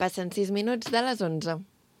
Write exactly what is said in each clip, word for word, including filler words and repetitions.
passen sis minuts de les onze.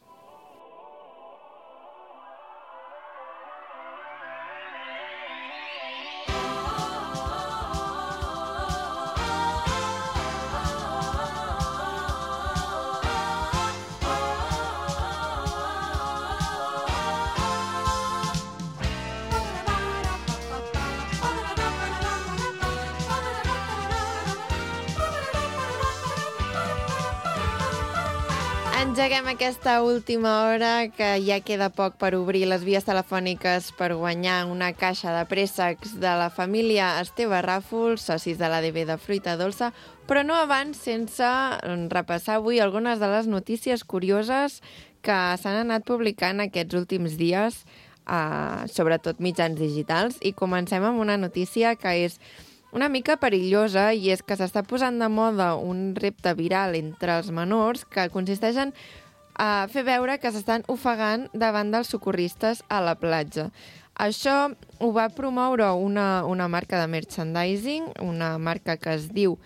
Engeguem aquesta última hora, que ja queda poc per obrir les vies telefòniques per guanyar una caixa de préssecs de la família Esteve Ràfols, socis de l'A D B de Fruita Dolça, però no abans sense repassar avui algunes de les notícies curioses que s'han anat publicant aquests últims dies, eh, sobretot mitjans digitals, i comencem amb una notícia que és una mica perillosa, i és que s'està posant de moda un repte viral entre els menors que consisteix en uh, fer veure que s'estan ofegant davant dels socorristes a la platja. Això ho va promoure una, una marca de merchandising, una marca que es diu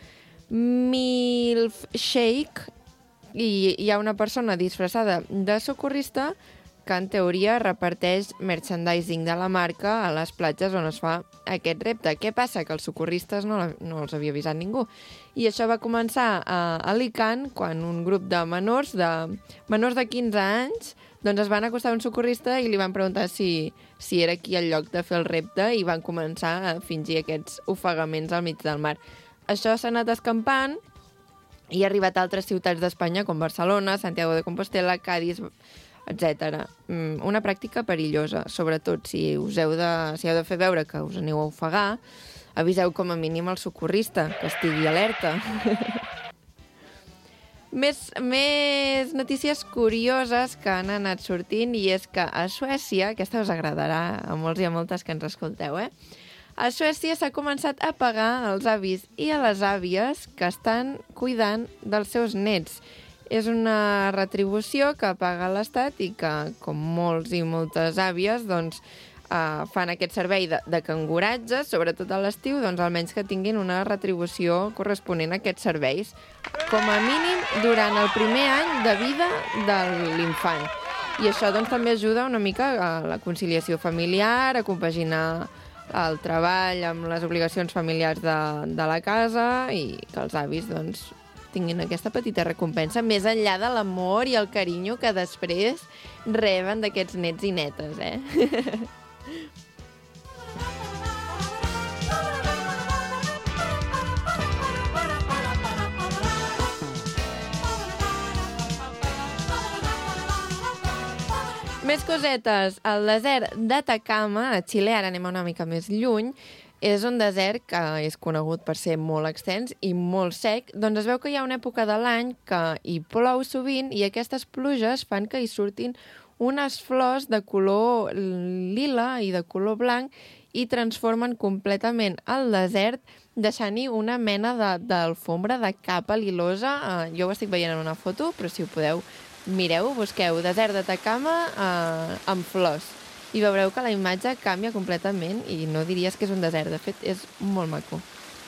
Milkshake, i hi ha una persona disfressada de socorrista que en teoria reparteix merchandising de la marca a les platges on es fa aquest repte. Què passa? Que els socorristes no, no els havia avisat ningú. I això va començar a Alicant, quan un grup de menors, de menors de quinze anys, doncs es van acostar a un socorrista i li van preguntar si, si era aquí el lloc de fer el repte, i van començar a fingir aquests ofegaments al mig del mar. Això s'ha anat escampant i ha arribat a altres ciutats d'Espanya, com Barcelona, Santiago de Compostela, Cádiz, etcètera. Una pràctica perillosa, sobretot si us heu de, si heu de fer veure que us aneu a ofegar, aviseu com a mínim el socorrista, que estigui alerta. més, més notícies curioses que han anat sortint, i és que a Suècia, aquesta us agradarà a molts i a moltes que ens escolteu, eh? A Suècia s'ha començat a pagar als avis i a les àvies que estan cuidant dels seus nets. És una retribució que paga l'Estat i que, com molts i moltes àvies, doncs, eh, fan aquest servei de, de canguratge, sobretot a l'estiu, doncs almenys que tinguin una retribució corresponent a aquests serveis, com a mínim durant el primer any de vida de l'infant. I això doncs, també ajuda una mica a la conciliació familiar, a compaginar el treball amb les obligacions familiars de, de la casa, i que els avis doncs, tinguin aquesta petita recompensa, més enllà de l'amor i el carinyo que després reben d'aquests nets i netes, eh? Més cosetes. El desert d'Atacama, a Xile, ara anem una mica més lluny, és un desert que és conegut per ser molt extens i molt sec, doncs es veu que hi ha una època de l'any que hi plou sovint, i aquestes pluges fan que hi surtin unes flors de color lila i de color blanc i transformen completament el desert, deixant-hi una mena d'alfombra de, de capa lilosa. Uh, jo ho estic veient en una foto, però si ho podeu, mireu, busqueu desert d'Atacama uh, amb flors. I veureu que la imatge canvia completament i no diries que és un desert. De fet, és molt maco.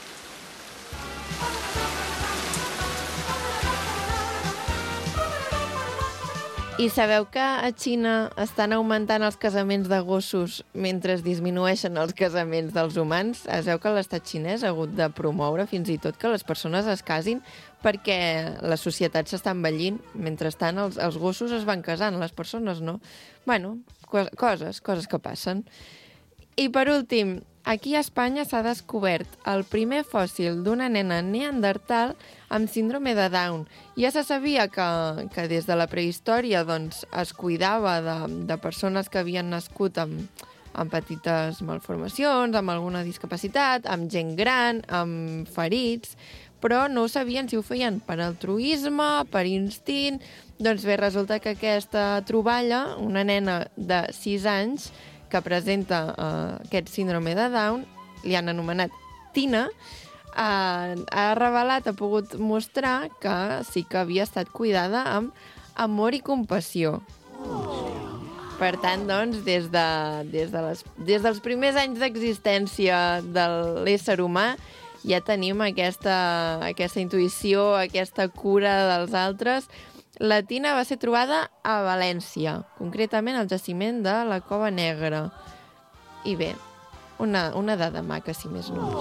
I sabeu que a Xina estan augmentant els casaments de gossos mentre es disminueixen els casaments dels humans? Es veu que l'estat xinès ha hagut de promoure fins i tot que les persones es casin perquè la societat s'està envellint. Mentrestant, els, els gossos es van casant, les persones no. Bueno, coses, coses que passen. I per últim, aquí a Espanya s'ha descobert el primer fòssil d'una nena neandertal amb síndrome de Down. Ja se sabia que, que des de la prehistòria doncs, es cuidava de, de persones que havien nascut amb, amb petites malformacions, amb alguna discapacitat, amb gent gran, amb ferits, però no sabien si ho feien per altruisme, per instint. Doncs bé, resulta que aquesta troballa, una nena de sis anys que presenta uh, aquest síndrome de Down, li han anomenat Tina, uh, ha revelat, ha pogut mostrar que sí que havia estat cuidada amb amor i compassió. Per tant, doncs, des, de, des, de les, des dels primers anys d'existència de l'ésser humà, ja tenim aquesta, aquesta intuïció, aquesta cura dels altres, La tina va ser trobada a València, concretament al jaciment de la Cova Negra. I bé, una, una dada maca, si més no.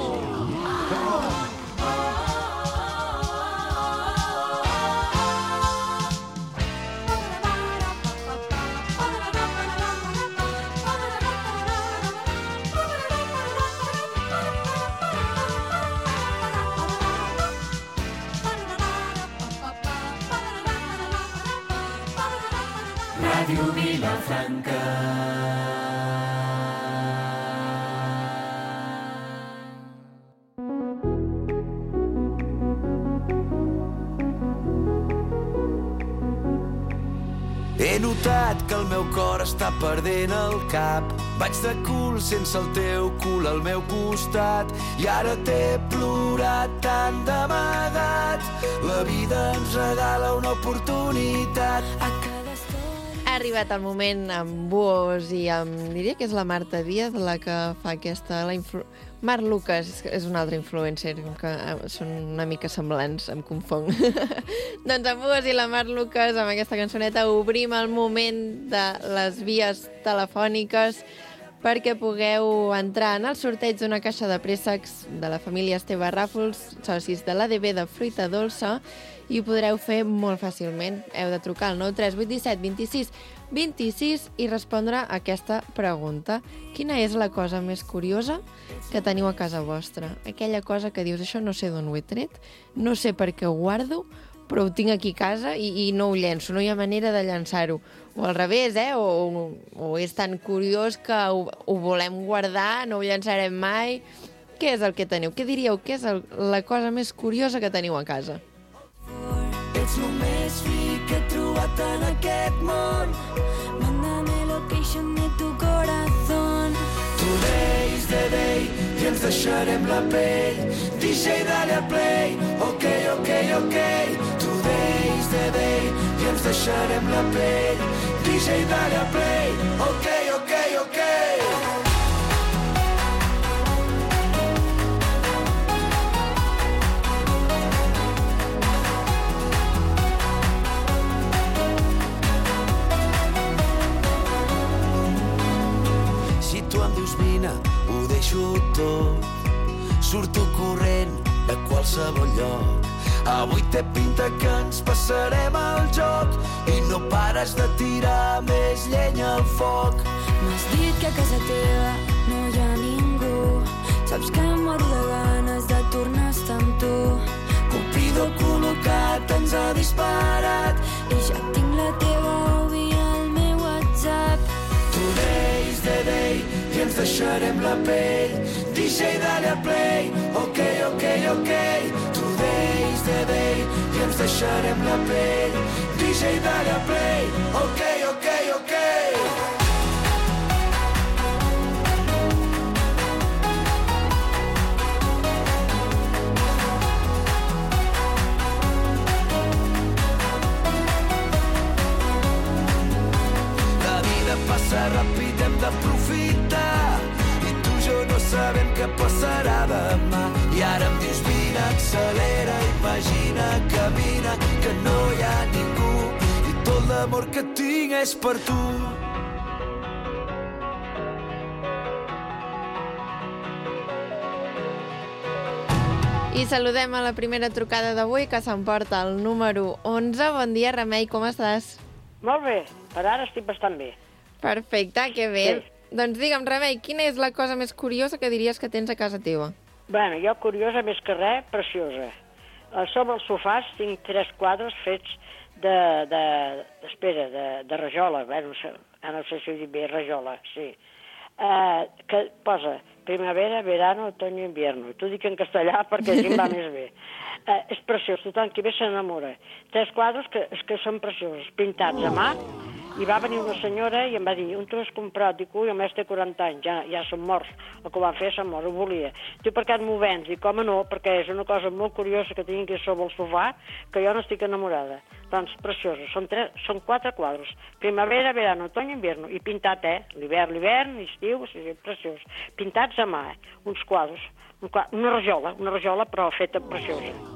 Ràdio Vilafranca. He notat que el meu cor està perdent el cap. Vaig de cul sense el teu cul al meu costat i ara t'he plorat tant d'amagat. La vida ens regala una oportunitat. Ha arribat el moment amb Buos i amb... diria que és la Marta Díaz la que fa aquesta... La influ... Marc Lucas és un altre influencer, que són una mica semblants, em confong. Doncs amb Buos i la Marc Lucas, amb aquesta cançoneta, obrim el moment de les vies telefòniques perquè pugueu entrar en el sorteig d'una caixa de préssecs de la família Esteve Ràfols, socis de l'A D B de Fruita Dolça, i ho podreu fer molt fàcilment. Heu de trucar al nou tres vuit set dos sis dos sis i respondre a aquesta pregunta. Quina és la cosa més curiosa que teniu a casa vostra? Aquella cosa que dius, això no sé d'on ho he tret, no sé per què ho guardo, però ho tinc aquí a casa i, i no ho llenço, no hi ha manera de llançar-ho. O al revés, eh? O, o és tan curiós que ho, ho volem guardar, no ho llançarem mai. Què és el que teniu? Què diríeu que és el, la cosa més curiosa que teniu a casa? Ets el més fi que he trobat en aquest món. Mándame location de tu corazón. Today's the day i ens deixarem la pell. D J dale a play, ok, ok, ok. Today's the day i ens deixarem la pell. D J dale a play, ok, ok, ok. Tu em dius vine, ho deixo tot. Surto corrent de qualsevol lloc. Avui té pinta que ens passarem el joc i no pares de tirar més llenya al foc. M'has dit que a casa teva no hi ha ningú. Saps que em moro de ganes de tornar a estar amb tu. Cupido col·locat ens ha disparat i ja tinc la teva U B I al meu WhatsApp. Today's the day i ens deixarem la pell. D J dale a play, ok, ok, ok. Today's the day i ens deixarem la pell. D J dale a play, ok, ok, ok. Passa ràpid, hem d'aprofitar. I tu i jo no sabem què passarà demà. I ara em dius vine, accelera, imagina, camina, que no hi ha ningú. I tot l'amor que tinc és per tu. I saludem a la primera trucada d'avui, que s'emporta el número onze. Bon dia, Remei, com estàs? Molt bé, per ara estic bastant bé. Perfecte, que bé. Sí. Doncs digue'm, Remei, quina és la cosa més curiosa que diries que tens a casa teva? Bueno, jo curiosa més que res, preciosa. Sobre els sofàs tinc tres quadres fets de... de espera, de, de rajola. Bueno, no sé si ho dic bé, rajola, sí. Uh, que posa primavera, verano, otoño, invierno. T'ho dic en castellà perquè així em va més bé. Uh, és preciós, tothom qui ve s'enamora. Tres quadres que, que són preciosos, pintats a mà. I va venir una senyora i em va dir, on t'ho has comprat? Dic, ui, el mes té quaranta anys, ja, ja són morts. El que ho van fer són morts, ho volia. Diu, per què m'ho vens? Dic, home, no, perquè és una cosa molt curiosa que tinc aquí sobre el sofà, que jo no estic enamorada. Doncs, preciosos, són, tres, són quatre quadres. Primavera, verano, otoño, invierno. I pintat, eh? L'hivern, l'hivern, estiu, sí, sí, preciós. Pintats a mà, eh? Uns quadres. Un quadre, una rajola, una rajola, però feta preciosa.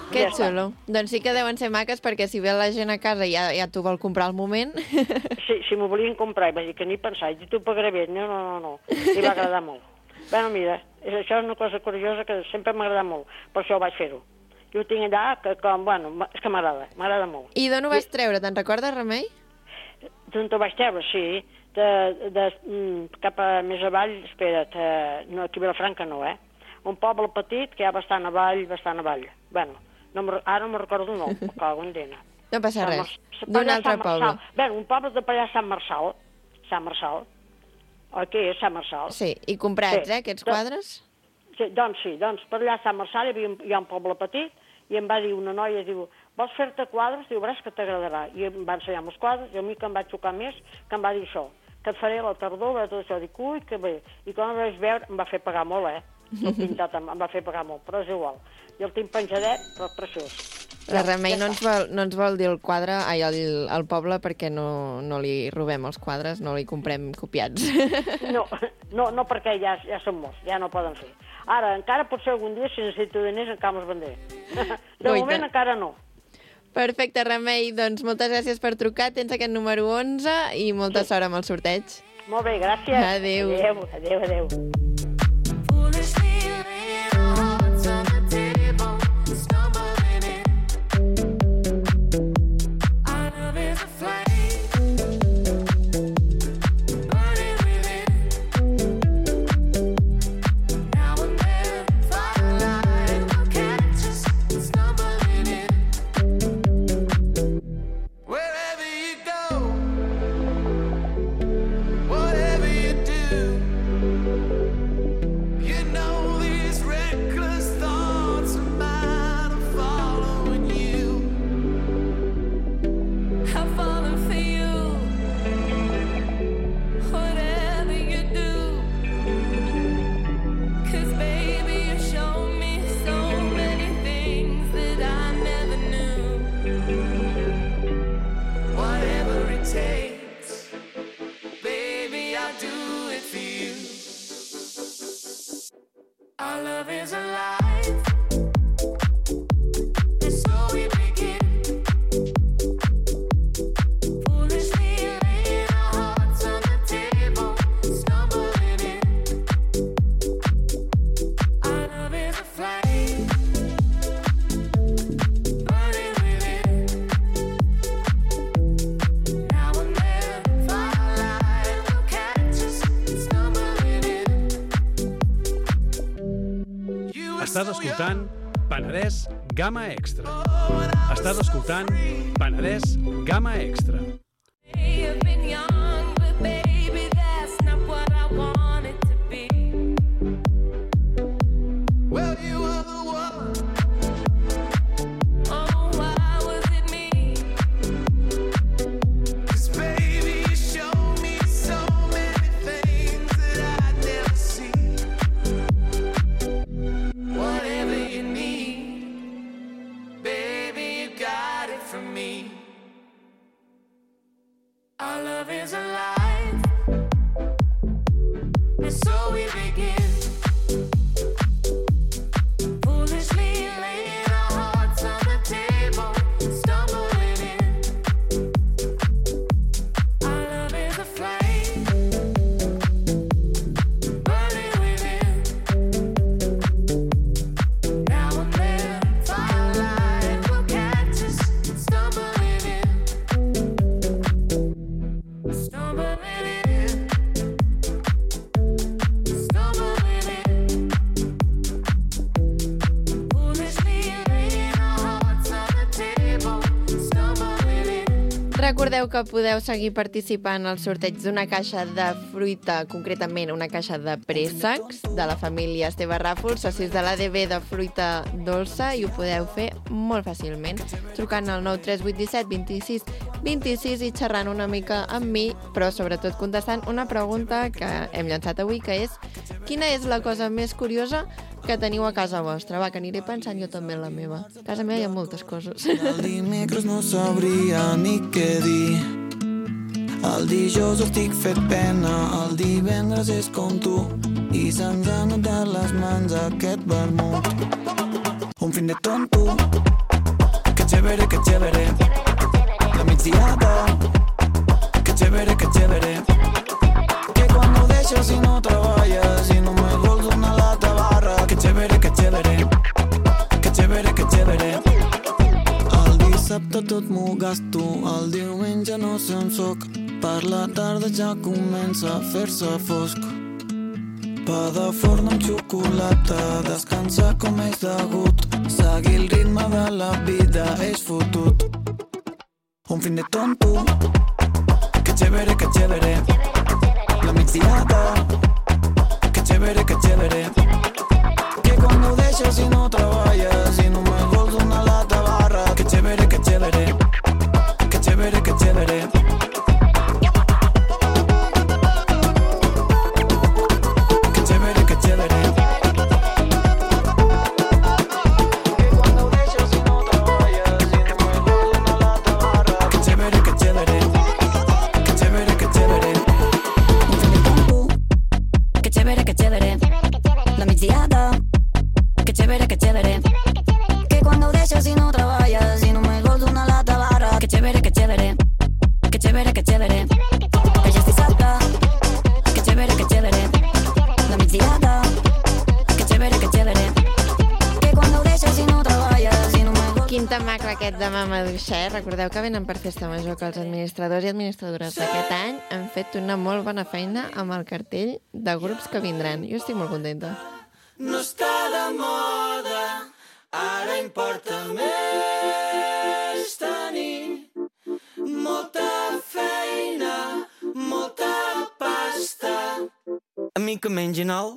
Que Ja està. xulo. Doncs sí que deuen ser maques, perquè si ve la gent a casa i ja, ja t'ho vol comprar al moment... Sí, si m'ho volien comprar, i vaig dir que ni pensar, i t'ho pagaré bé. No, no, no, no. Li va agradar molt. Bueno, mira, és, això és una cosa curiosa que sempre m'ha agradat molt, per això vaig fer-ho. Jo ho tinc allà, que com, bueno, és que m'agrada, m'agrada molt. I d'on ho vas treure? Te'n recordes, Remei? D'on ho vaig treure, sí. De, de, mm, cap a més avall, espera't, eh, no, aquí a Vilafranca no, eh? Un poble petit que hi ha bastant avall, bastant avall. Bueno, no ara no me'n recordo el nom, me cago en dena. No passa Sant res. Mar- D'un per allà altre Sant poble. Marçal. Bé, un poble de per allà Sant Marçal. Sant Marçal. Oi que és Sant Marçal? Sí, i comprats, Sí. eh, aquests Do- quadres? Sí, doncs sí, doncs per allà a Sant Marçal hi havia un, hi ha un poble petit i em va dir una noia, diu, vols fer-te quadres? Diu, veuràs que t'agradarà. I em va ensenyar els quadres i a mi que em va xocar més, que em va dir això, que et faré la tardor, tot això. Dic, ui, que bé. I quan em vaig veure, em va fer pagar molt, eh? El pintat em, em va fer pagar molt, però és igual. I el tinc penjadet, però preciós. La Remei no ens, vol, no ens vol dir el quadre, ai, el, el poble, perquè no, no li robem els quadres, no li comprem copiats. No, no, no perquè ja, ja són molts, ja no poden fer. Ara, encara potser algun dia, si necessito diners, encara me'ls vendré. De Guaita. moment encara no. Perfecte, Remei. Doncs moltes gràcies per trucar. Tens aquest número onze i molta Sí. sort amb el sorteig. Molt bé, gràcies. Adéu. Adéu, adéu, adéu. Wherever you go, whatever you do, you know these reckless thoughts of mine are following you. I've fallen for you. Whatever you do, 'cause baby you show me so many things that I never knew. Whatever it takes, baby, I'll do it for you. Our love is alive, and so we begin. Foolishly laying our hearts on the table, stumbling in. Our love is a flame, burning within. Now and then, firelight will catch us, stumbling in. You were Estàs so escoltant Penedès Gamma Extra. young when I Estàs escoltant Penedès Gamma Extra. I've been young, but baby, that's not what I wanted to be. well, you were the one. Oh, why was it me? 'Cause baby, you showed me so many things that I'd never seen. Whatever you need, baby, you got it from me. Our love is alive, and so we begin. Foolishly laying our hearts on the table, stumbling in. Our love is a flame, burning within. Now and then, firelight will catch us, stumbling in. Stumbling in, stumbling in. Foolishly laying our hearts on the table, stumbling in. Recordeu que podeu seguir participant al sorteig d'una caixa de fruita, concretament una caixa de préssecs de la família Esteve Ràfols, socis de l'A D B de fruita dolça, i ho podeu fer molt fàcilment trucant al nou tres vuit set vint sis vint sis i xerrant una mica amb mi, però sobretot contestant una pregunta que hem llançat avui, que és: quina és la cosa més curiosa que teniu a casa vostra? Va, que aniré pensant jo també en la meva. A casa meva hi ha moltes coses. El dimecres no sabria ni què dir. El dijous estic fet pena, el divendres és com tu i se'ns han notat les mans aquest vermut. Un fin de tonto, chévere, que chévere. La migdiada, que chévere, que chévere. Que cuando deixes i no treballes i només vols una lata barra. Que chévere, que chévere. Que chévere, que chévere. El dissabte tot m'ho gasto, el diumenge no se'n soc. Per la tarda ja comença a fer-se fosc. Pa de forn amb xocolata, descansar com és degut. Seguir el ritme de la vida és fotut. Un fin de tonto, que chévere, que chévere. La migdiada, que chévere, que chévere. Que cuando deixes i no treballes i només vols una lata barra. Que chévere, que chévere. Que chévere, que chévere. De Mama Duixer, recordeu que venen per Festa Major, que els administradors i administradores d'aquest any han fet una molt bona feina amb el cartell de grups que vindran. Jo estic molt contenta. No està de moda, ara importa més tenir molta feina, molta pasta. A mi que mengin el...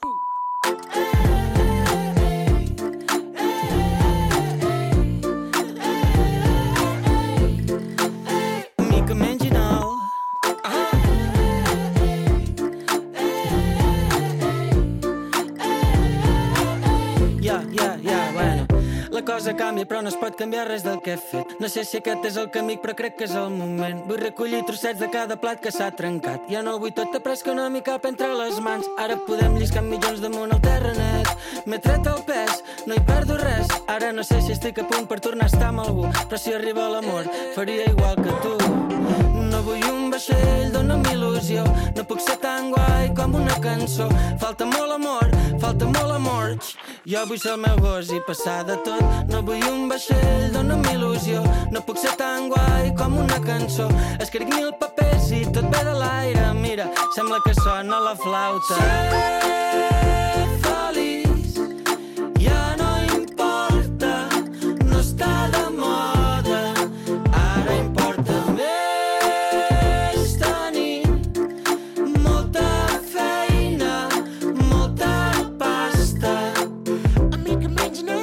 La cosa canvia però no es pot canviar res del que he fet. No sé si aquest és el camí però crec que és el moment. Vull recollir trossets de cada plat que s'ha trencat. Ja no vull tot après que no m'hi cap entre les mans. Ara podem lliscar milions damunt el terra net. M'he tret el pes, no hi perdo res. Ara no sé si estic a punt per tornar a estar amb algú, però si arriba l'amor faria igual que tu. No vull un vaixell, dona'm il·lusió. No puc ser tan guai com una cançó. Falta molt amor, falta molt amor. Jo vull ser el meu gos i passar de tot. No vull un vaixell, dona'm il·lusió. No puc ser tan guai com una cançó. Escric mil papers i tot ve de l'aire. Mira, sembla que sona la flauta. Ser feliç ja no importa, no està de moda. Ara importa més tenir molta feina, molta pasta. A mi que menys no.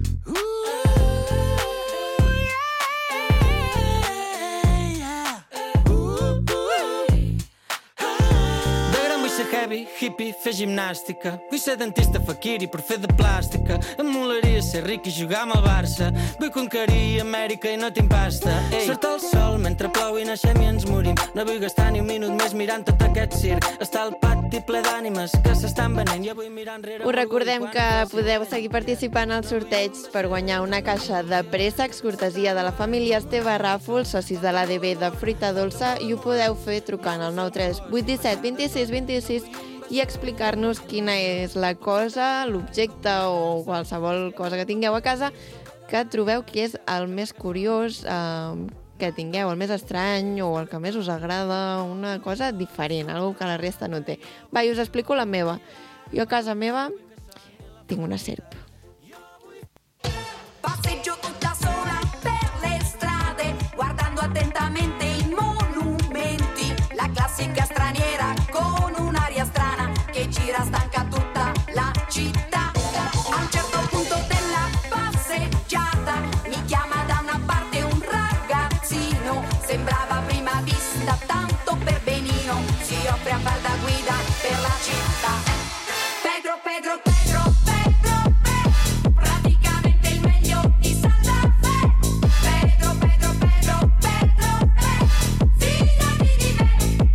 Heavy, hippie, fer gimnàstica. Vull ser dentista faquiri per fer de plàstica. Em molaria ser ric i jugar amb el Barça. Vull conquerir Amèrica i no tinc pasta. Ei, surt el sol mentre plou i naixem i ens morim. No vull gastar ni un minut més mirant tot aquest circ. Està el pati ple d'ànimes que s'estan venent. Ja vull mirar enrere. Us recordem que podeu seguir participant als sorteigs per guanyar una caixa de préssecs, cortesia de la família Esteve Ràfols, socis de l'A D B de Fruita Dolça, i ho podeu fer trucant al nou tres vuit set vint-i-sis vint-i-sis i explicar-nos quina és la cosa, l'objecte o qualsevol cosa que tingueu a casa que trobeu que és el més curiós eh, que tingueu, el més estrany o el que més us agrada, una cosa diferent, algo que la resta no té. Va, i us explico la meva. Jo a casa meva tinc una serp. Passeggio tutta sola per le strade, guardando attentamente i monumenti, la classica straniera con un'aria strana che gira stanca tutta la città. A un certo punto della passeggiata mi chiama da una parte un ragazzino, sembrava a prima vista tanto per benino, si offre a far da guida per la città. Pedro, Pedro, Pedro, Pedro, Pedro, praticamente il meglio di Santa Fe. Pedro, Pedro, Pedro, Pedro, Pedro, fidati di me.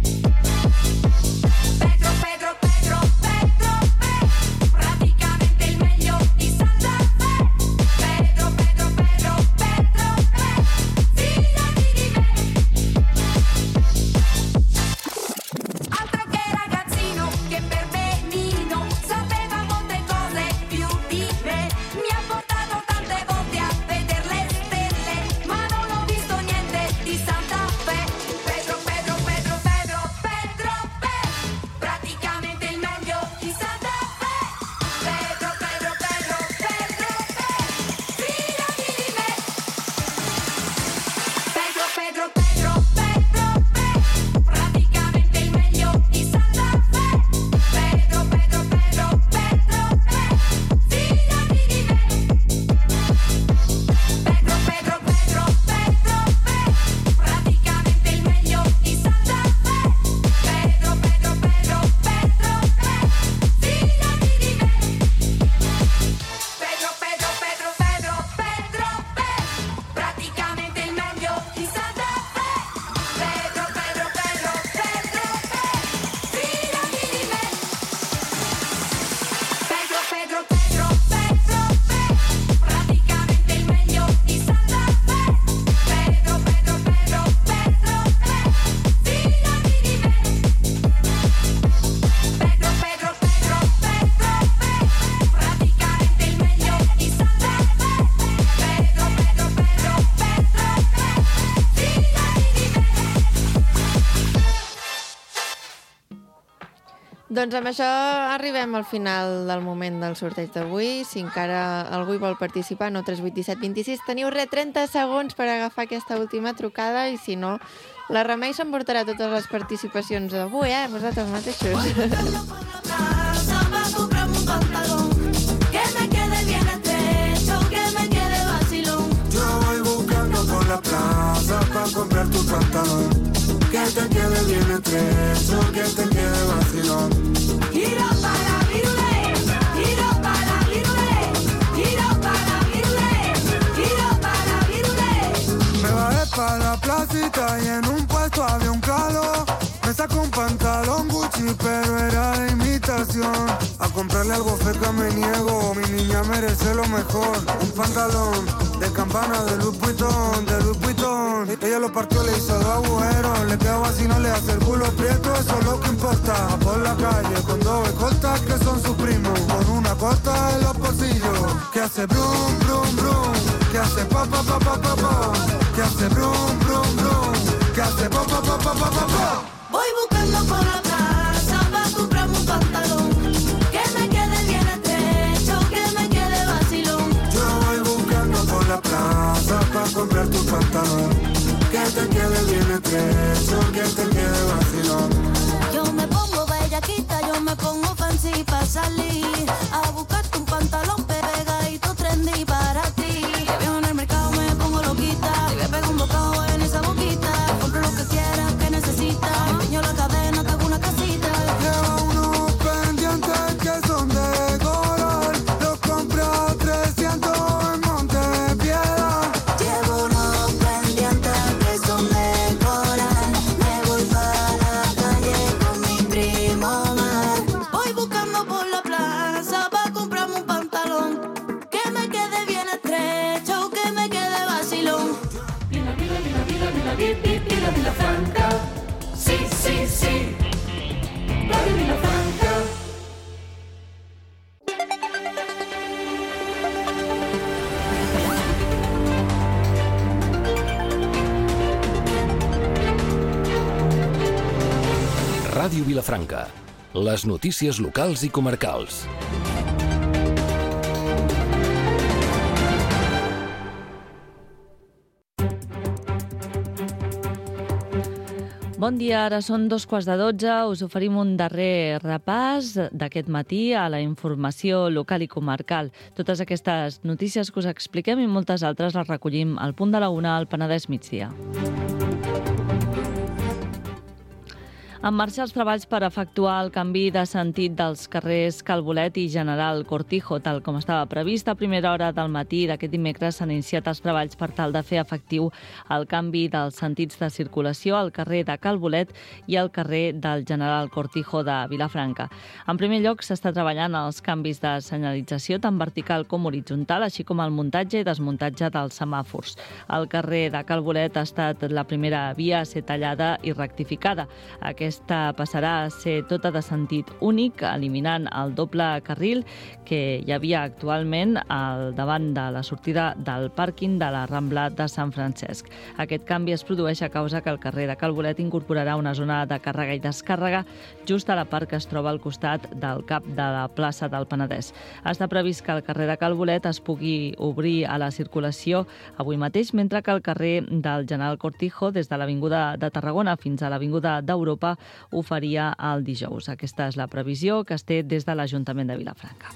Pedro, Pedro, Pedro, Pedro, Pedro, praticamente il meglio di Santa Fe. Pedro, Pedro, Pedro, Pedro, Pedro, Doncs amb això arribem al final del moment del sorteig d'avui. Si encara algú hi vol participar, no tres vuit disset vint-i-sis, teniu res, trenta segons per agafar aquesta última trucada i si no, la Remei s'emportarà totes les participacions d'avui, eh? Vosaltres mateixos. La plaza para comprar tu pantalón, que te quede bien estrecho, que te quede vacilón. Giro para virule, giro para virule, giro para virule, giro para virule. Me bajé para la placita y en un puesto había un calor. Me saco un pantalón Gucci, pero era de imitación. A comprarle algo feca me niego, mi niña merece lo mejor. Un pantalón de campana de Louis Vuitton, de Louis Vuitton. Ella lo partió, le hizo dos agujeros. Le quedó así, no le hace el culo prieto, eso es lo que importa. Por la calle con dos escoltas que son sus primos, con una corta en los bolsillos. Que hace brum, brum, brum. Que hace pa, pa, pa, pa, pa, pa. Que hace brum, brum, brum. Que hace pa, pa, pa, pa, pa, pa, pa. Voy buscando por la plaza para comprarme un pantalón que me quede bien estrecho, que me quede vacilón. Yo voy buscando por la plaza para comprar tu pantalón que te quede bien estrecho, que te quede vacilón. Yo me pongo bellaquita, yo me pongo fancy para salir a buscarte un pantalón pegadito trendy para ti. Que veo en el mercado me pongo loquita y me pego un bocado en esa boquita. Compro lo que quieras, que necesitas. Empeño la cadena, te hago una casita. Lleva unos pendientes que son de coral, los compré a trescientos en Montepiedad. Llevo unos pendientes que son de coral. Me voy para la calle con mi primo Mar. Voy buscando por la plaza para comprarme un pantalón que me quede bien estrecho, que me quede vacilón. Vila, vila, vila, vila, vila, vila, vila, vila Franca. Sí, sí, sí. Radio Vilafranca. Ràdio Vilafranca. Les notícies locals i comarcals. Bon dia, ara són dos quarts de dotze. Us oferim un darrer repàs d'aquest matí a la informació local i comarcal. Totes aquestes notícies que us expliquem i moltes altres les recollim al punt de la una al Penedès migdia. En marxa els treballs per efectuar el canvi de sentit dels carrers Calbolet i General Cortijo, tal com estava previst. A primera hora del matí d'aquest dimecres s'han iniciat els treballs per tal de fer efectiu el canvi dels sentits de circulació al carrer de Calbolet i al carrer del General Cortijo de Vilafranca. En primer lloc, s'està treballant els canvis de senyalització tant vertical com horitzontal, així com el muntatge i desmuntatge dels semàfors. El carrer de Calbolet ha estat la primera via a ser tallada i rectificada. Aquest Aquesta passarà a ser tota de sentit únic, eliminant el doble carril que hi havia actualment al davant de la sortida del pàrquing de la Rambla de Sant Francesc. Aquest canvi es produeix a causa que el carrer de Calbolet incorporarà una zona de càrrega i descàrrega just a la part que es troba al costat del cap de la plaça del Penedès. Està previst que el carrer de Calbolet es pugui obrir a la circulació avui mateix, mentre que el carrer del General Cortijo, des de l'Avinguda de Tarragona fins a l'Avinguda d'Europa, ho faria el dijous. Aquesta és la previsió que es té des de l'Ajuntament de Vilafranca.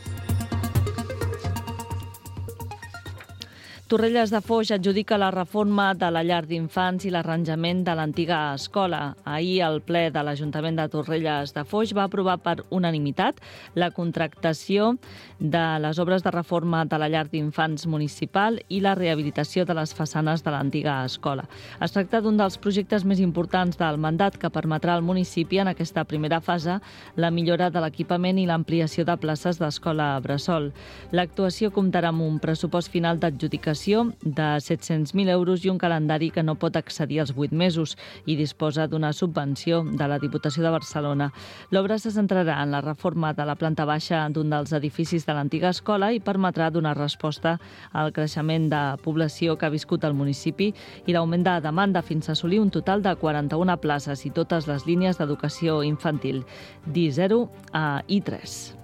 Torrelles de Foix adjudica la reforma de la llar d'infants i l'arranjament de l'antiga escola. Ahir el ple de l'Ajuntament de Torrelles de Foix va aprovar per unanimitat la contractació de les obres de reforma de la llar d'infants municipal i la rehabilitació de les façanes de l'antiga escola. Es tracta d'un dels projectes més importants del mandat que permetrà al municipi en aquesta primera fase la millora de l'equipament i l'ampliació de places d'escola bressol. L'actuació comptarà amb un pressupost final d'adjudicació dotació de set-cents mil euros i un calendari que no pot accedir als vuit mesos i disposa d'una subvenció de la Diputació de Barcelona. L'obra se centrarà en la reforma de la planta baixa d'un dels edificis de l'antiga escola i permetrà donar resposta al creixement de població que ha viscut al municipi i l'augment de demanda fins a assolir un total de quaranta-una places i totes les línies d'educació infantil, d'I zero a I tres.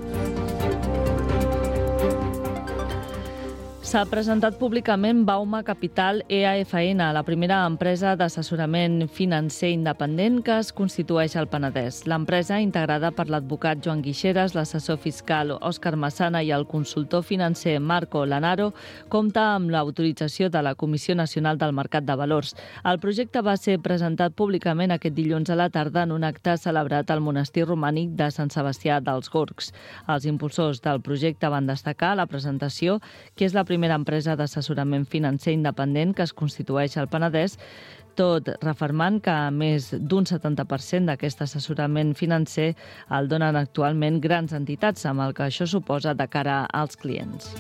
S'ha presentat públicament Bauma Capital E A F N, la primera empresa d'assessorament financer independent que es constitueix al Penedès. L'empresa, integrada per l'advocat Joan Guixeras, l'assessor fiscal Òscar Massana i el consultor financer Marco Lanaro, compta amb l'autorització de la Comissió Nacional del Mercat de Valors. El projecte va ser presentat públicament aquest dilluns a la tarda en un acte celebrat al monestir romànic de Sant Sebastià dels Gorgs. Els impulsors del projecte van destacar a la presentació que és la primera primera empresa d'assessorament financer independent que es constitueix al Penedès, tot refermant que més d'un setanta per cent d'aquest assessorament financer el donen actualment grans entitats, amb el que això suposa de cara als clients.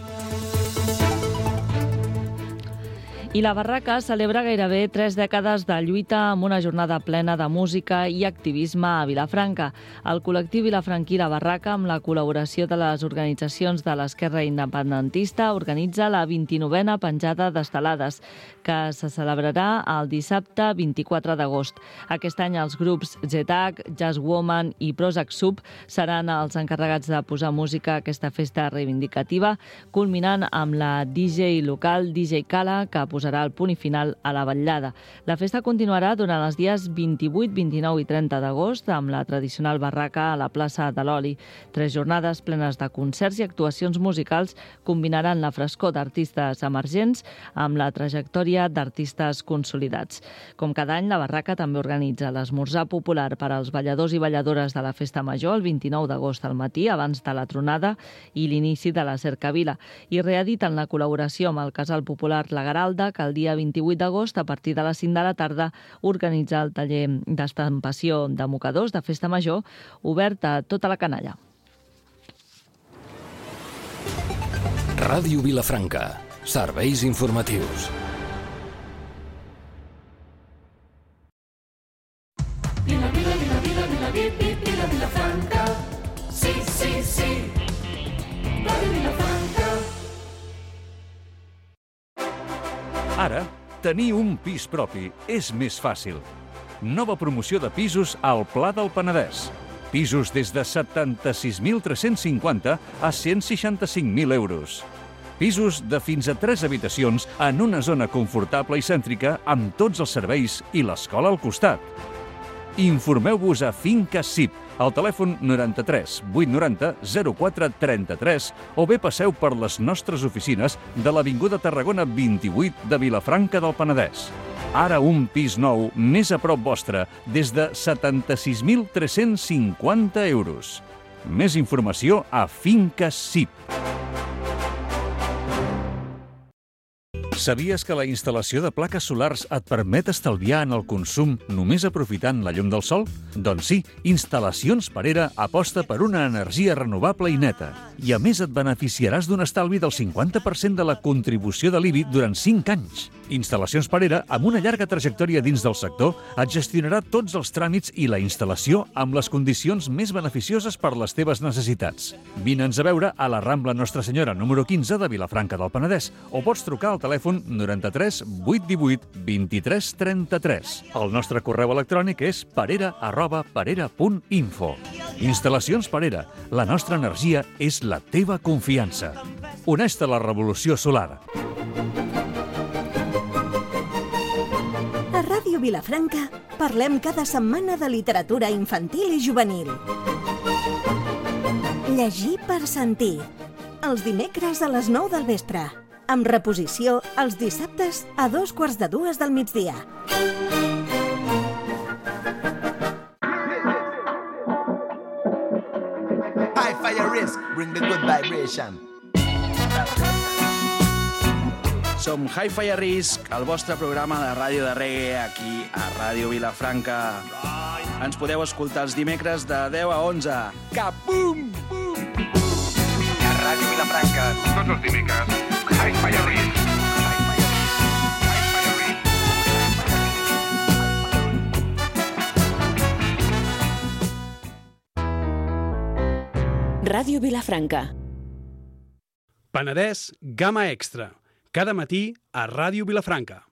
I la Barraca celebra gairebé tres dècades de lluita amb una jornada plena de música i activisme a Vilafranca. El col·lectiu vilafranquí La Barraca, amb la col·laboració de les organitzacions de l'esquerra independentista, organitza la vint-i-novena penjada d'estelades, que se celebrarà el dissabte vint-i-quatre d'agost. Aquest any els grups Z-Tag, Jazz Woman i Prozac Sub seran els encarregats de posar música a aquesta festa reivindicativa, culminant amb la D J local D J Kala, que posarà el punt i final a la vetllada. La festa continuarà durant els dies vint-i-vuit, vint-i-nou i trenta d'agost amb la tradicional barraca a la plaça de l'Oli. Tres jornades plenes de concerts i actuacions musicals combinaran la frescor d'artistes emergents amb la trajectòria d'artistes consolidats. Com cada any, la barraca també organitza l'esmorzar popular per als balladors i balladores de la Festa Major el vint-i-nou d'agost al matí, abans de la tronada i l'inici de la cercavila, i reediten la col·laboració amb el Casal Popular La Garalda, que el dia vint-i-vuit d'agost, a partir de les cinc de la tarda, organitza el taller d'estampació de mocadors de Festa Major, obert a tota la canalla. Ràdio Vilafranca. Serveis informatius. Vila, vila, vila, vila, vila, vila, vila, Vilafranca. Sí, sí, sí. Ràdio Vilafranca. Ara, tenir un pis propi és més fàcil. Nova promoció de pisos al Pla del Penedès. Pisos des de setanta-sis mil tres-cents cinquanta a cent seixanta-cinc mil euros. Pisos de fins a tres habitacions en una zona confortable i cèntrica amb tots els serveis i l'escola al costat. Informeu-vos a Finca C I P, al telèfon noranta-tres vuit noranta zero quatre trenta-tres o bé passeu per les nostres oficines de l'Avinguda Tarragona vint-i-vuit de Vilafranca del Penedès. Ara un pis nou més a prop vostre des de setanta-sis mil tres-cents cinquanta euros. Més informació a Finca C I P. Sabies que la instal·lació de plaques solars et permet estalviar en el consum només aprofitant la llum del sol? Doncs sí, Instal·lacions Parera aposta per una energia renovable i neta. I a més et beneficiaràs d'un estalvi del cinquanta per cent de la contribució de l'I B I durant cinc anys. Instal·lacions Parera, amb una llarga trajectòria dins del sector, et gestionarà tots els tràmits i la instal·lació amb les condicions més beneficioses per les teves necessitats. Vine'ns a veure a la Rambla Nostra Senyora número quinze de Vilafranca del Penedès o pots trucar al telèfon noranta-tres vuit divuit vint-i-tres trenta-tres. El nostre correu electrònic és parera arroba parera punt info. Instal·lacions Parera. La nostra energia és la teva confiança. Uneix-te a la revolució solar. A Ràdio Vilafranca parlem cada setmana de literatura infantil i juvenil. Llegir per sentir. Els dimecres a les nou del vespre. Amb reposició els dissabtes a dos quarts de dues del migdia. Hi-Fi Risk, bring the good vibration. Som Hi-Fi Risk, el vostre programa de ràdio de reggae aquí a Ràdio Vilafranca. Ens podeu escoltar els dimecres de deu a onze. Capum! A Ràdio Vilafranca, tots els dimecres, Hi-Fi Risk. Ràdio Vilafranca. Penedès Gamma Extra. Cada matí a Ràdio Vilafranca.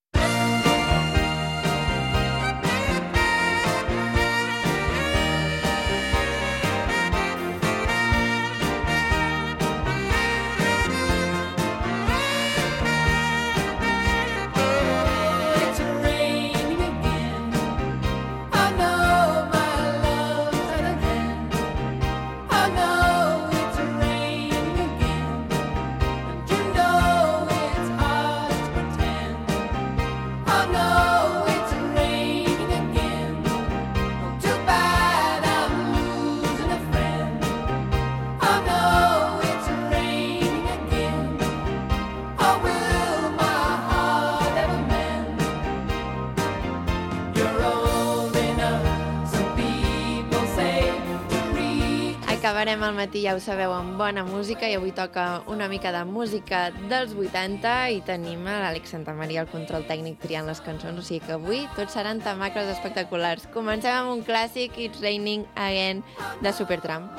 Acabarem el matí, ja ho sabeu, amb bona música i avui toca una mica de música dels vuitanta i tenim a l'Àlex Santamaria al control tècnic triant les cançons, o sigui que avui tots seran temacles espectaculars. Comencem amb un clàssic, It's Raining Again, de Supertramp.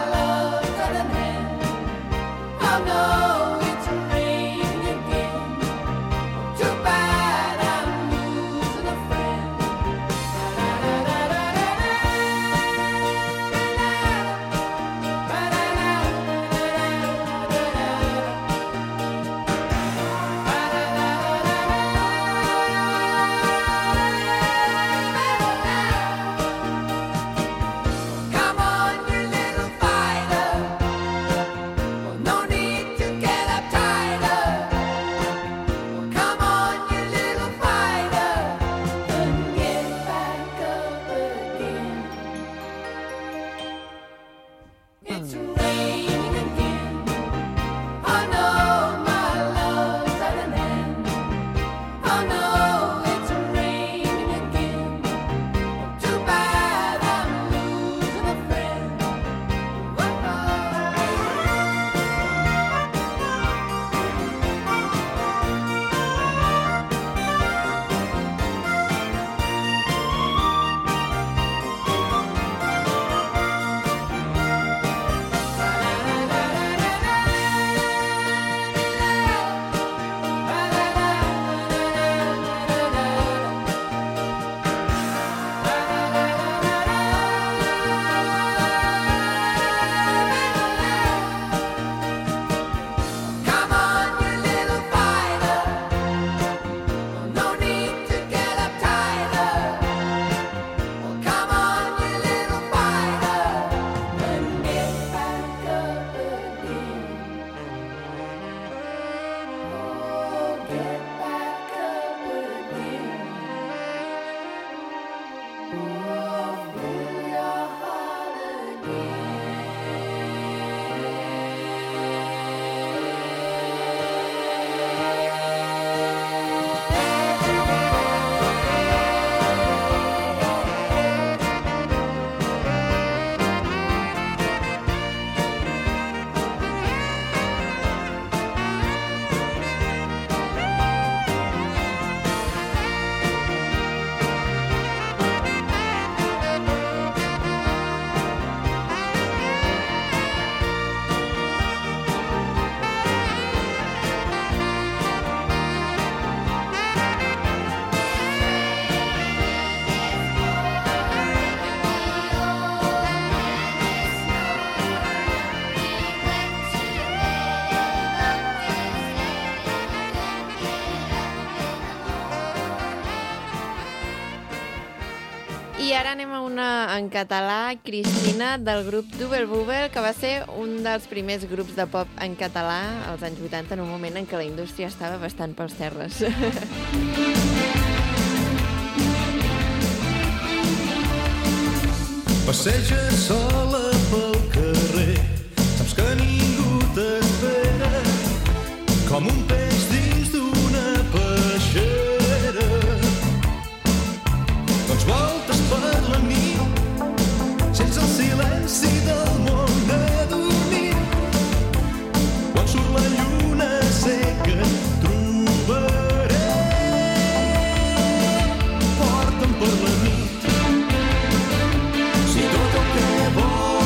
I ara anem a una en català, Cristina, del grup Double Bubble, que va ser un dels primers grups de pop en català als anys vuitanta, en un moment en què la indústria estava bastant pels terres. Passeja sola pel carrer, saps que ningú t'espera, com un peix dins d'una peixera. Doncs voltes per la nit, sense el silenci del món adormit. Quan surt la lluna sé que et trobaré. Porta'm per la nit, si tot el que vols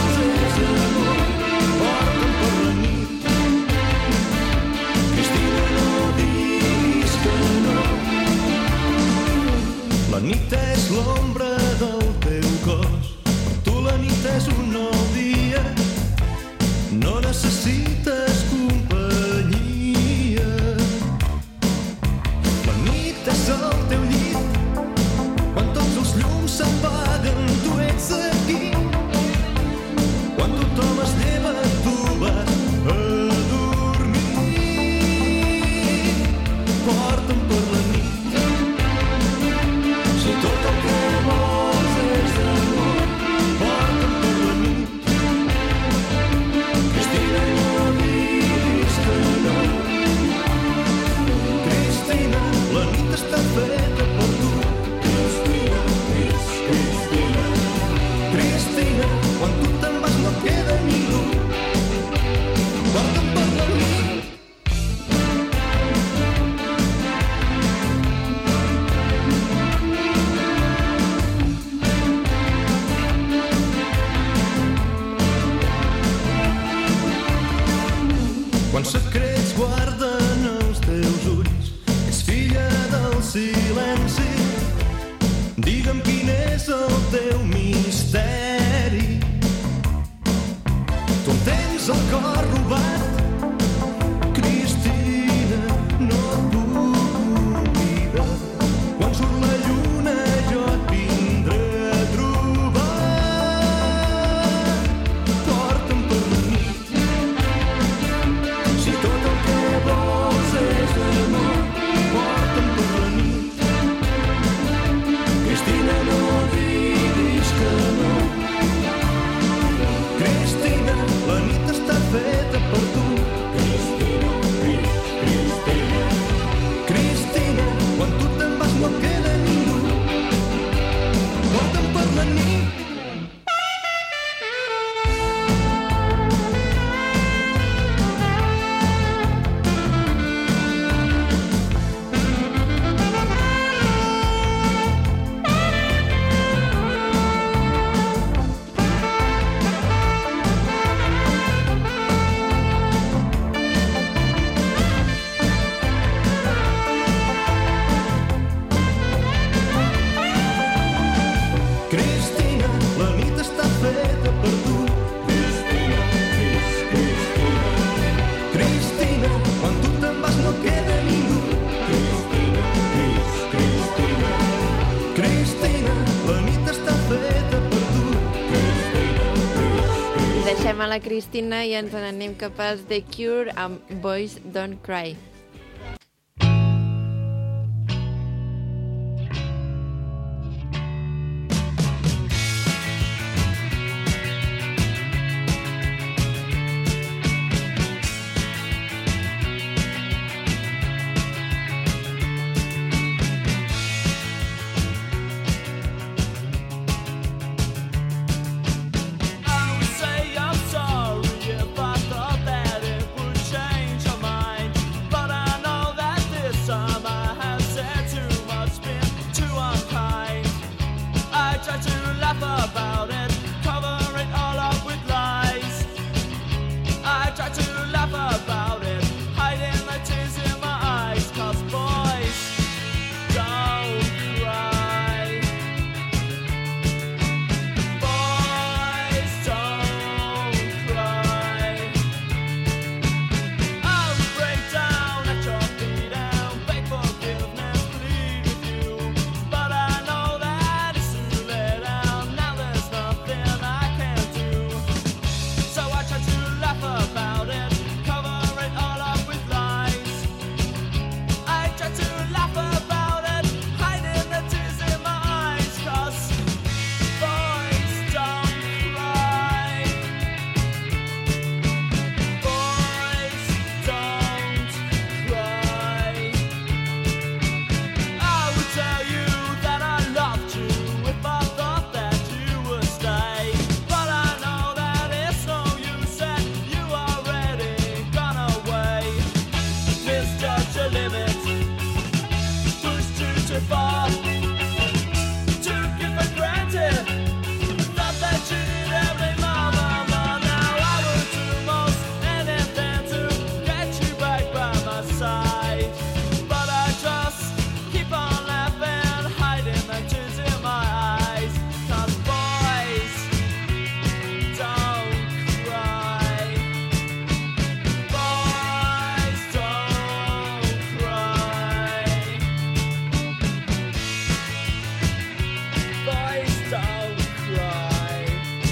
Cristina, quan tu te'n vas no queda ningú. Porta'm per la nit. Quants secrets guarden els teus ulls, és filla del silenci. Digue'm quin és el teu misteri. Tu em tens el cor robat, Cristina, no et puc oblidar. Quan surt la lluna jo et vindré a trobar. Porta'm per la nit. Si tot el que vols és amor, porta'm per la nit. Cristina, no diguis que no. Cristina, la nit està feta per tu. Cristina, Cristina. Cristina, quan tu te'n vas no queda ningú. Porta'm per la nit. Cristina, la nit està feta per tu. Cristina, Cristina. Cristina, quan tu te'n vas no queda ningú. Cristina, Cristina. Cristina, la nit està feta per tu. Cristina, Cristina. Deixem a la Cristina i ens n'anem cap als The Cure amb Boys Don't Cry. I would say I'm sorry if I thought that it would change your mind. But I know that this time I have said too much, been too unkind. I try to laugh about it, cover it all up with lies. I try to laugh about it, hiding the tears in my eyes. Cause boys don't cry. Boys don't cry. I would break down at your feet and beg forgiveness, plead with you. But I know that it's too late and now there's nothing I can do. So I try to laugh about it, cover it all up with lies. I try to laugh about it, hiding the tears in my eyes. Cause boys don't cry. Boys don't cry. I would tell you that I loved you if I thought that you would stay. But I know that it's no use and you already gone away. Misjudged your limits, pushed you too far, took you for granted, thought that you did every mama. Now I would do most anything to get you back by my side. But I just keep on laughing, hiding the tears in my eyes. Cause boys don't cry. Boys don't cry. Boys don't cry.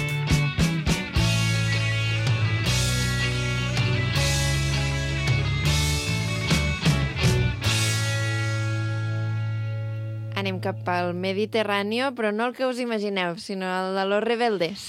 Anem cap al Mediterrani, però no el que us imagineu, sinó el de Los Rebeldes.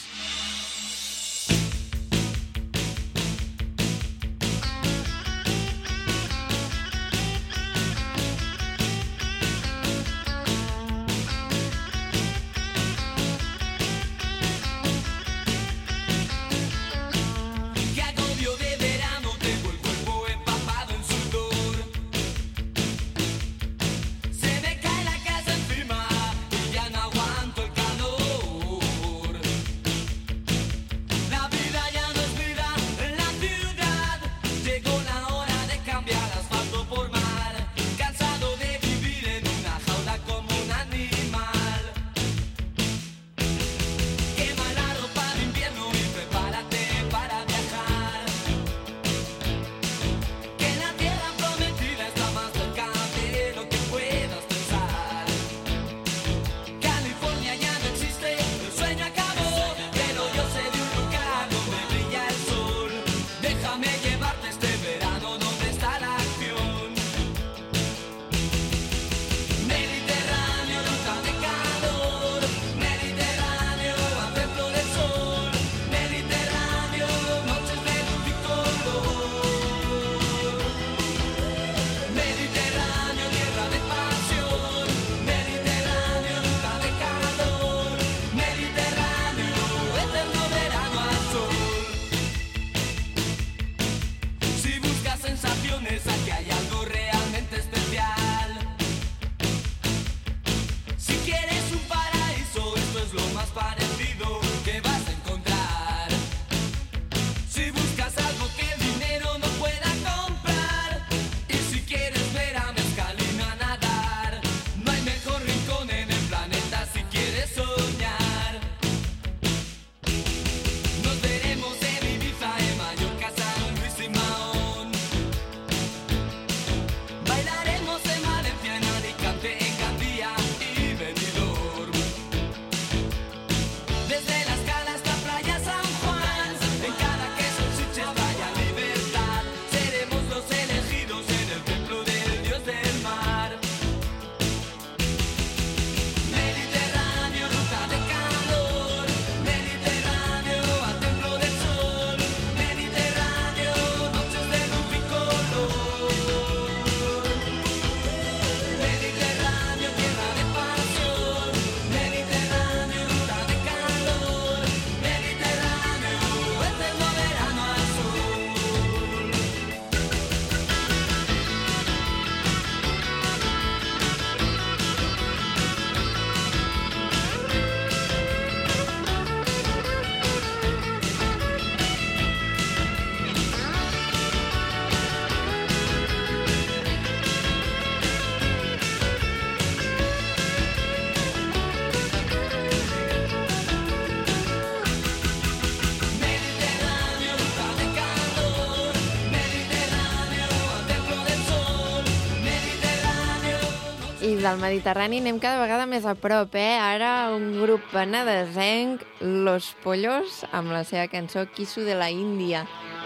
del Mediterrani anem cada vegada més a prop, eh? Ara un grup penedesenc, Los Pollos, amb la seva cançó Quiso de la Índia.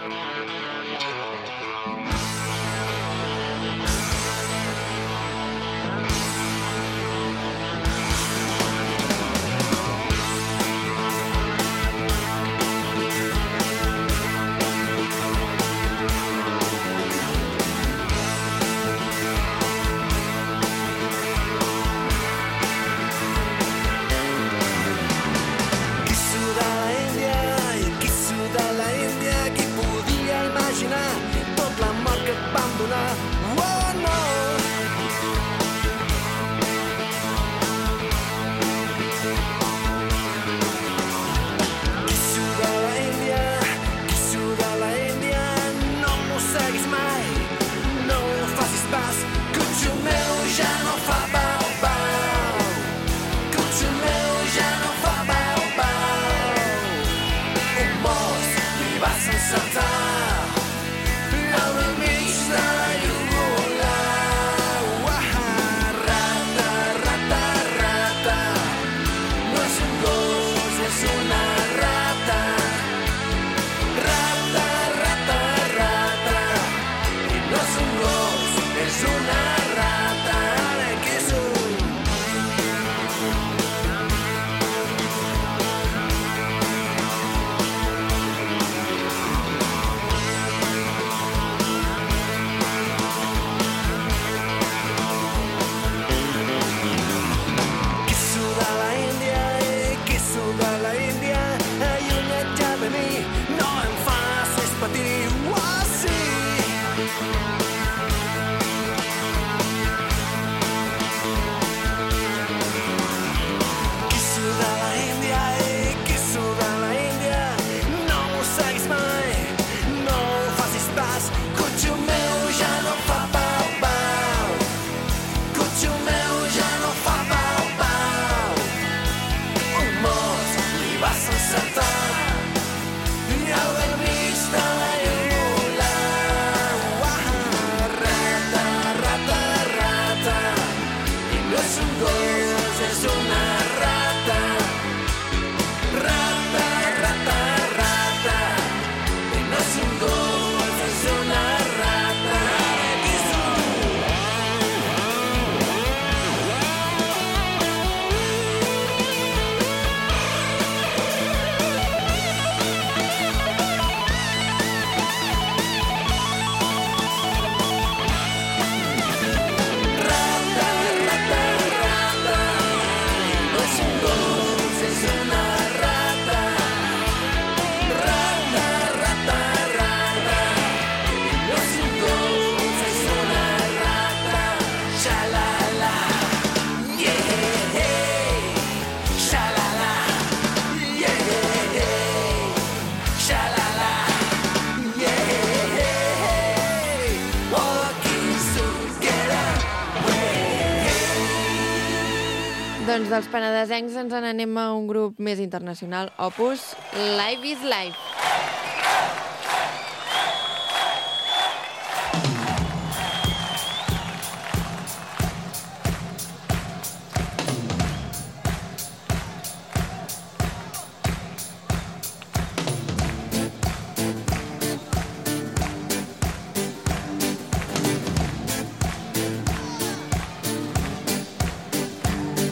Doncs dels penedesencs ens n'anem a un grup més internacional, Opus, Life is Life.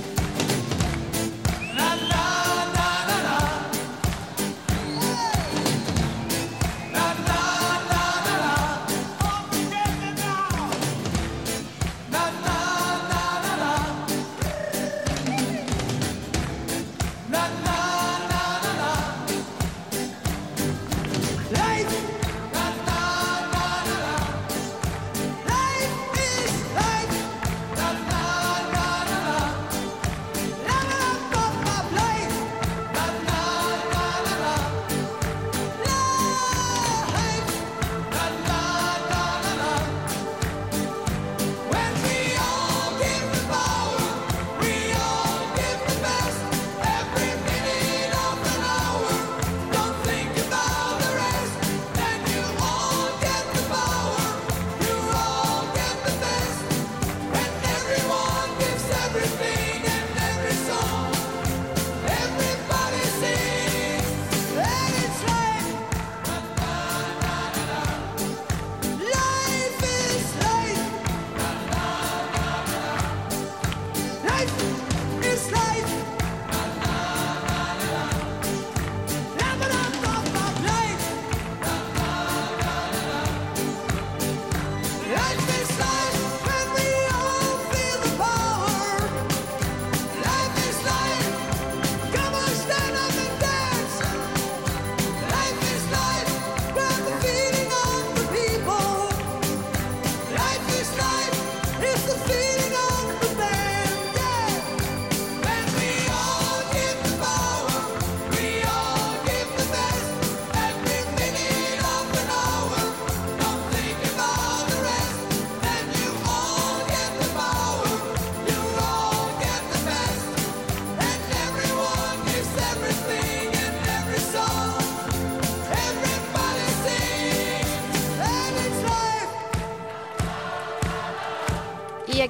La la la la la.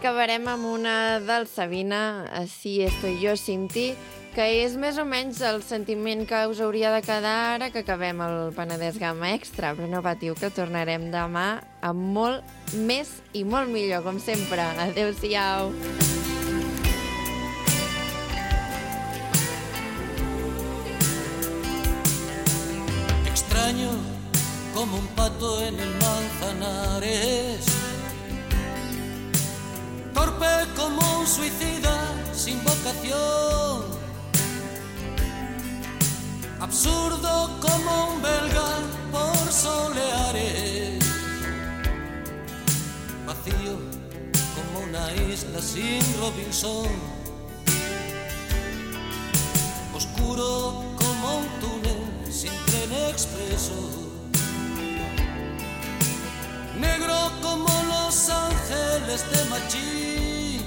acabarem amb una del Sabina, Así estoy yo sin ti, que és més o menys el sentiment que us hauria de quedar ara que acabem el Penedès Gamma Extra, però no patiu que tornarem demà amb molt més i molt millor, com sempre. Adéu-siau. Extraño como un pato en el Manzanares, torpe como un suicida sin vocación, absurdo como un belga por soleares, vacío como una isla sin Robinson, oscuro como un túnel sin tren expreso, negro como los ángeles de Machín,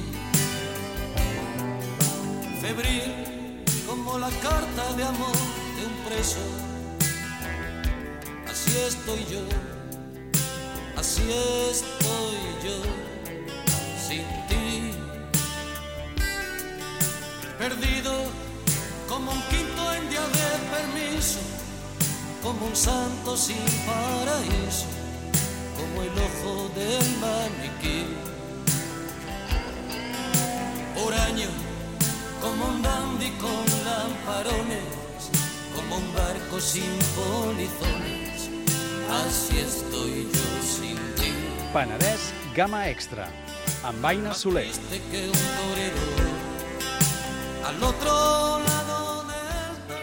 febril como la carta de amor de un preso. Así estoy yo, así estoy yo, sin ti, perdido como un quinto en día de permiso, como un santo sin paraíso, como el ojo del maniquí, huraño como un dandy con lamparones, como un barco sin polizones, así estoy yo sin ti. Penedès Gamma Extra, amb Aina Soler. Que un torero al otro lado